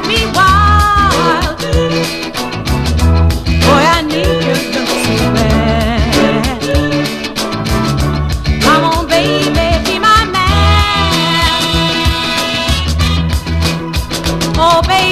me wild. Boy, I need your love so bad. Come on, baby, be my man. Oh, baby.